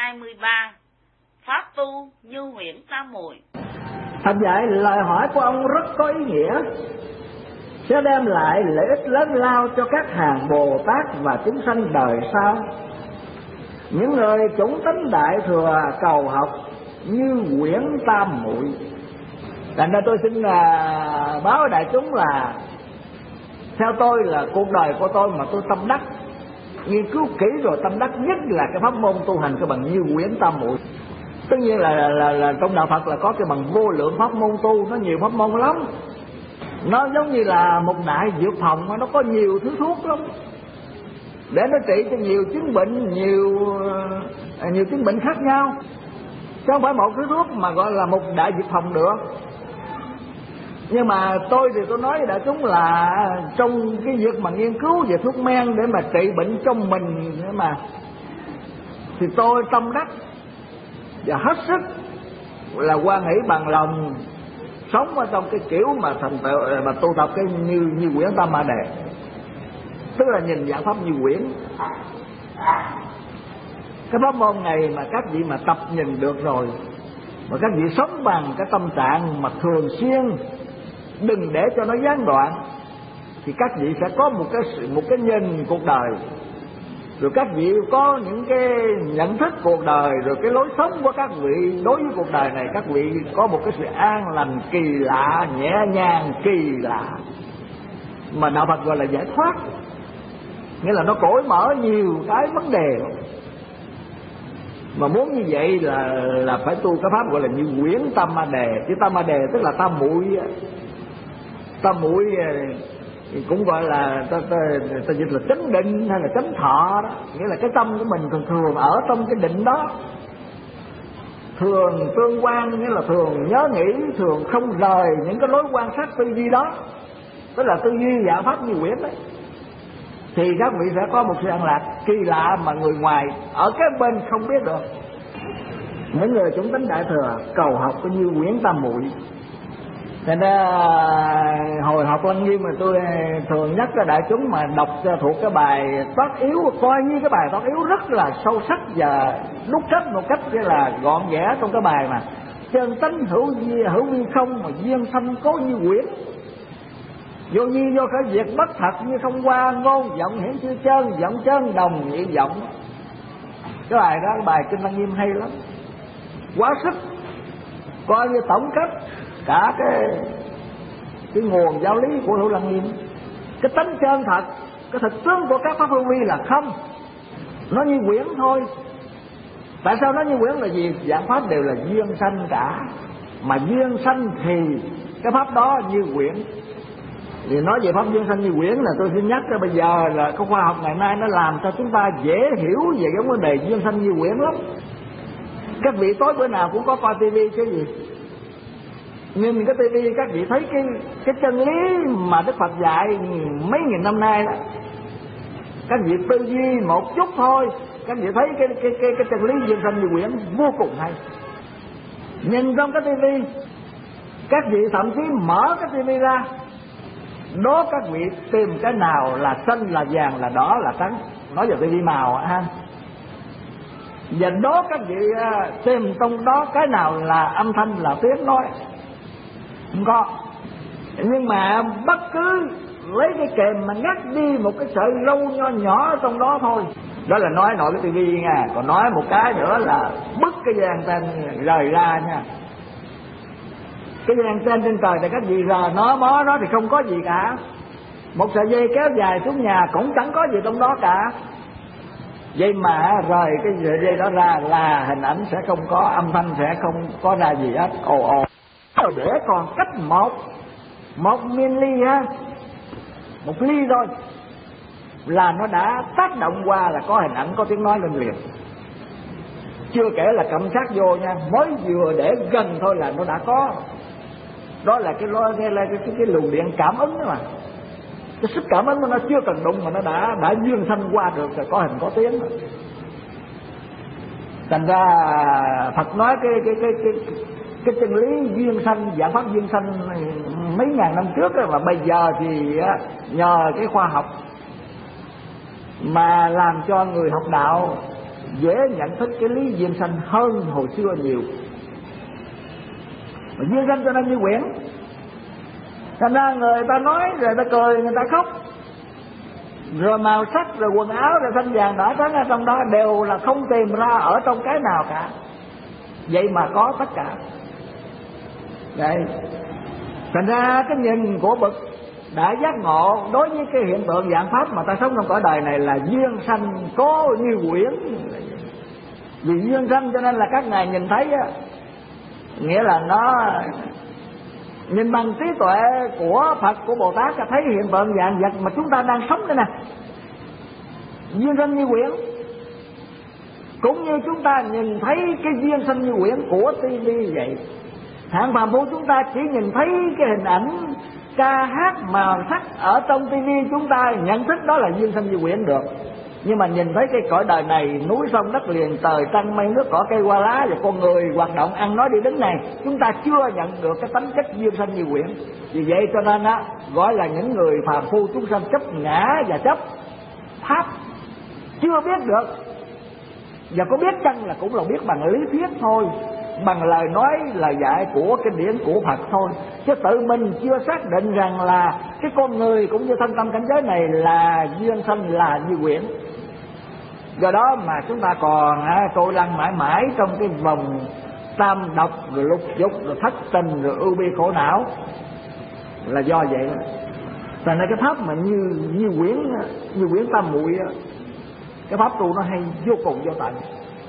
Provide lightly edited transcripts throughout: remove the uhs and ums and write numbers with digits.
23. Pháp tu như huyễn tam muội. Thật vậy, lời hỏi của ông rất có ý nghĩa, sẽ đem lại lợi ích lớn lao cho các hàng Bồ Tát và chúng sanh đời sau. Những người chủng tính đại thừa cầu học như huyễn tam muội. Thành ra tôi xin báo đại chúng là theo tôi là cuộc đời của tôi mà tôi tâm đắc, nghiên cứu kỹ rồi tâm đắc nhất là cái pháp môn tu hành cái bằng như huyễn tam muội. Tất nhiên là trong đạo Phật là có cái bằng vô lượng pháp môn tu, nó nhiều pháp môn lắm. Nó giống như là một đại dược phòng mà nó có nhiều thứ thuốc lắm, để nó trị cho nhiều chứng bệnh, nhiều chứng bệnh khác nhau, chứ không phải một thứ thuốc mà gọi là một đại dược phòng được. Nhưng mà tôi thì tôi nói với đại chúng là trong cái việc mà nghiên cứu về thuốc men để mà trị bệnh trong mình mà thì tôi tâm đắc và hết sức là hoan hỷ bằng lòng sống ở trong cái kiểu mà thành tựu mà tu tập cái như huyễn tam ma đề, tức là nhìn dạng pháp như huyễn. Cái pháp môn này mà các vị mà tập nhìn được rồi, mà các vị sống bằng cái tâm trạng mà thường xuyên, đừng để cho nó gián đoạn, thì các vị sẽ có một cái nhìn cuộc đời, rồi các vị có những cái nhận thức cuộc đời, rồi cái lối sống của các vị đối với cuộc đời này, các vị có một cái sự an lành kỳ lạ, nhẹ nhàng kỳ lạ, mà đạo Phật gọi là giải thoát, nghĩa là nó cởi mở nhiều cái vấn đề. Mà muốn như vậy là phải tu cái pháp gọi là như huyễn tam ma đề. Chứ tam ma đề tức là tam muội cũng gọi là ta dịch là chánh định hay là chánh thọ đó, nghĩa là cái tâm của mình thường thường ở trong cái định đó, thường tương quan, nghĩa là thường nhớ nghĩ, thường không rời những cái lối quan sát tư duy đó, tức là tư duy dạng pháp như huyễn đấy, thì các vị sẽ có một sự an lạc kỳ lạ mà người ngoài ở cái bên không biết được. Những người chúng tính đại thừa cầu học có như huyễn tam muội. Thành ra hồi học Lăng Nghiêm mà tôi thường nhắc cho đại chúng mà đọc thuộc cái bài toán yếu, coi như cái bài toán yếu rất là sâu sắc và đúc kết một cách như là gọn ghẽ trong cái bài mà chân tánh hữu vi không, mà duyên sanh cố như huyễn, vô nhi vô khởi diệt bất thật như không qua, ngôn vọng hiển chưa chân, vọng chân đồng nhị vọng. Cái bài đó, cái bài Kinh Lăng Nghiêm hay lắm, quá sức, coi như tổng kết cả cái nguồn giáo lý của Hữu Lăng Nghiêm. Cái tánh chân thật, cái thực tướng của các pháp hữu vi là không, nó như huyễn thôi. Tại sao nó như huyễn là gì? Dạng pháp đều là duyên sanh cả, mà duyên sanh thì cái pháp đó như huyễn. Thì nói về pháp duyên sanh như huyễn là tôi xin nhắc cho bây giờ là cái khoa học ngày nay nó làm cho chúng ta dễ hiểu về cái vấn đề duyên sanh như huyễn lắm. Các vị tối bữa nào cũng có coi tivi chứ gì, nhìn cái tivi các vị thấy cái chân lý mà Đức Phật dạy mấy nghìn năm nay đó, các vị tư duy một chút thôi, các vị thấy cái chân lý duyên sanh như huyễn vô cùng hay. Nhìn trong cái tivi, các vị thậm chí mở cái tivi ra, đố các vị tìm cái nào là xanh là vàng là đỏ là trắng, nói về tivi màu ha, và đố các vị tìm trong đó cái nào là âm thanh là tiếng nói, không có. Nhưng mà bất cứ lấy cái kềm mà ngắt đi một cái sợi râu nho nhỏ ở trong đó thôi, đó là nói nội cái tivi nha. Còn nói một cái nữa là bứt cái dây anten rời ra nha. Cái dây anten trên trời thì các vị rờ nó mó nó thì không có gì cả, một sợi dây kéo dài xuống nhà cũng chẳng có gì trong đó cả. Vậy mà rời cái sợi dây đó ra là hình ảnh sẽ không có, âm thanh sẽ không có ra gì hết, ồ ồ. Để còn cách một mili ha, một ly thôi là nó đã tác động qua là có hình ảnh, có tiếng nói lên liền. Chưa kể là cầm sát vô nha, mới vừa để gần thôi là nó đã có. Đó là cái luồng điện cảm ứng đó mà. Cái sức cảm ứng của nó chưa cần đụng mà nó đã duyên sanh qua được rồi, có hình có tiếng rồi. Thành ra Phật nói cái chân lý duyên sanh, giải pháp duyên sanh mấy ngàn năm trước đó, mà bây giờ thì nhờ cái khoa học mà làm cho người học đạo dễ nhận thức cái lý duyên sanh hơn hồi xưa nhiều. Mà duyên sanh cho nên như quyển, thành ra người ta nói rồi ta cười, người ta khóc, rồi màu sắc, rồi quần áo, rồi xanh vàng đỏ trắng ở trong đó đều là không tìm ra ở trong cái nào cả, vậy mà có tất cả. Đấy, thành ra cái nhìn của bậc đã giác ngộ đối với cái hiện tượng vạn pháp mà ta sống trong cõi đời này là duyên sanh có như quyển. Vì duyên sanh cho nên là các ngài nhìn thấy á, nghĩa là nó nhìn bằng trí tuệ của Phật, của Bồ Tát, ta thấy hiện tượng vạn vật mà chúng ta đang sống đây nè, duyên sanh như quyển. Cũng như chúng ta nhìn thấy cái duyên sanh như quyển của tivi vậy. Hạng phàm phu chúng ta chỉ nhìn thấy cái hình ảnh ca hát màu sắc ở trong tivi, chúng ta nhận thức đó là duyên sanh như quyển được. Nhưng mà nhìn thấy cái cõi đời này, núi sông đất liền, trời trăng mây nước cỏ cây hoa lá và con người hoạt động ăn nói đi đứng này, chúng ta chưa nhận được cái tánh chất duyên sanh như quyển. Vì vậy cho nên á, gọi là những người phàm phu chúng sanh chấp ngã và chấp pháp, chưa biết được. Và có biết chăng là cũng là biết bằng lý thuyết thôi, bằng lời nói, lời dạy của kinh điển của Phật thôi, chứ tự mình chưa xác định rằng là cái con người cũng như thân tâm cảnh giới này là duyên sanh, là như quyển. Do đó mà chúng ta còn trôi lăn mãi mãi trong cái vòng tam độc, rồi lục dục, rồi thất tình, rồi ưu bi khổ não, là do vậy. Thành ra cái pháp mà như quyển tam muội, cái pháp tu nó hay vô cùng vô tận.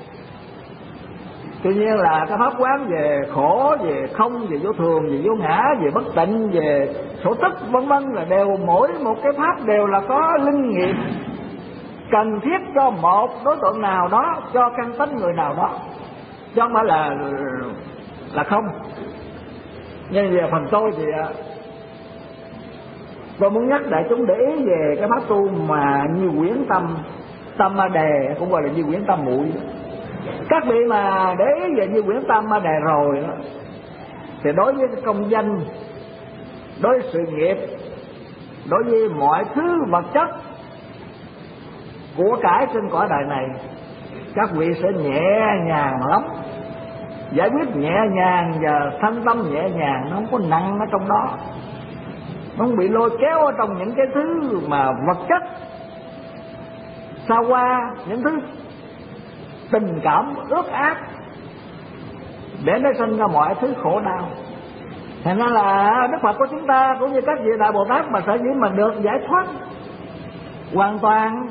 Tuy nhiên là cái pháp quán về khổ, về không, về vô thường, về vô ngã, về bất tịnh, về số tức vân vân, là đều mỗi một cái pháp đều là có linh nghiệm cần thiết cho một đối tượng nào đó, cho căn tánh người nào đó, chứ không phải là không. Nhưng về phần tôi thì tôi muốn nhắc đại chúng để ý về cái pháp tu mà như quyển tâm ma đề, cũng gọi là như quyển tam muội. Các vị mà để ý về như quyển tam ma đề rồi đó, thì đối với công danh, đối với sự nghiệp, đối với mọi thứ vật chất của cải trên cõi đời này, các vị sẽ nhẹ nhàng lắm, giải quyết nhẹ nhàng và thân tâm nhẹ nhàng, nó không có nặng ở trong đó, nó không bị lôi kéo ở trong những cái thứ mà vật chất xa qua, những thứ tình cảm ước ác để nó sinh ra mọi thứ khổ đau. Thành ra là Đức Phật của chúng ta cũng như các vị Đại Bồ Tát mà sở dĩ mà được giải thoát hoàn toàn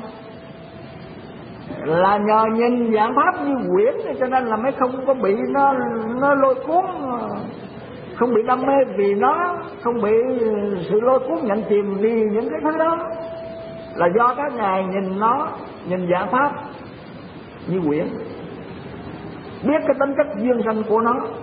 là nhờ nhìn vạn pháp như quyển, cho nên là mới không có bị nó lôi cuốn, không bị đam mê vì nó, không bị sự lôi cuốn nhận chìm vì những cái thứ đó, là do các ngài nhìn vạn pháp như quyển, biết cái tính chất duyên sanh của nó,